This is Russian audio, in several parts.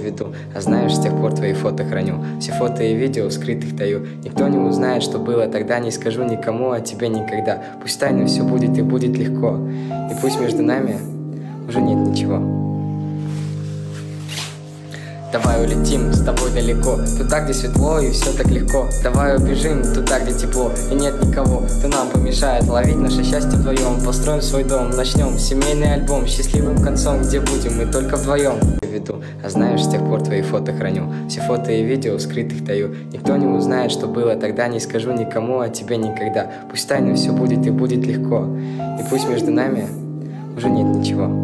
виду. А знаешь, с тех пор твои фото храню. Все фото и видео скрытых таю. Никто не узнает, что было тогда. Не скажу никому о тебе никогда. Пусть тайно все будет и будет легко. И пусть между нами уже нет ничего. Давай улетим с тобой далеко, туда, где светло и все так легко. Давай убежим туда, где тепло и нет никого, кто нам помешает ловить наше счастье вдвоем. Построим свой дом, начнем семейный альбом с счастливым концом, где будем мы только вдвоем. Виду. А знаешь, с тех пор твои фото храню. Все фото и видео скрытых таю. Никто не узнает, что было тогда. Не скажу никому о тебе никогда. Пусть тайно все будет и будет легко. И пусть между нами уже нет ничего.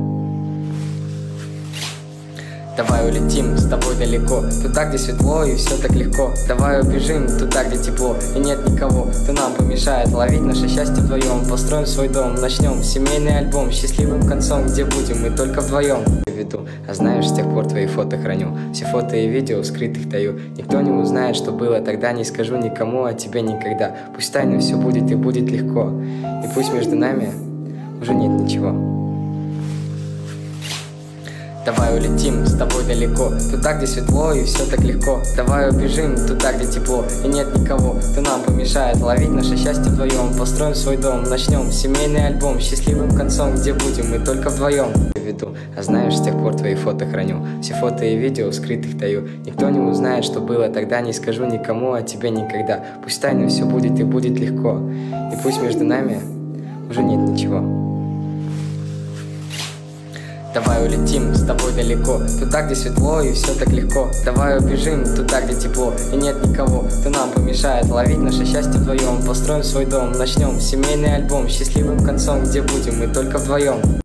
Давай улетим с тобой далеко, туда, где светло и все так легко. Давай убежим туда, где тепло и нет никого, кто нам помешает ловить наше счастье вдвоем. Построим свой дом, начнем семейный альбом с счастливым концом, где будем мы только вдвоем. Виду. А знаешь, с тех пор твои фото храню. Все фото и видео скрытых таю. Никто не узнает, что было тогда. Не скажу никому о тебе никогда. Пусть тайно все будет и будет легко. И пусть между нами уже нет ничего. Давай улетим с тобой далеко, туда, где светло и все так легко. Давай убежим туда, где тепло и нет никого, кто нам помешает ловить наше счастье вдвоем. Построим свой дом, начнем семейный альбом с счастливым концом, где будем мы только вдвоем. Виду. А знаешь, с тех пор твои фото храню. Все фото и видео скрытых таю. Никто не узнает, что было тогда. Не скажу никому о тебе никогда. Пусть тайно все будет и будет легко. И пусть между нами уже нет ничего. Давай улетим с тобой далеко, туда, где светло и все так легко. Давай убежим туда, где тепло и нет никого, кто нам помешает ловить наше счастье вдвоем. Построим свой дом, начнем семейный альбом с счастливым концом, где будем мы только вдвоем.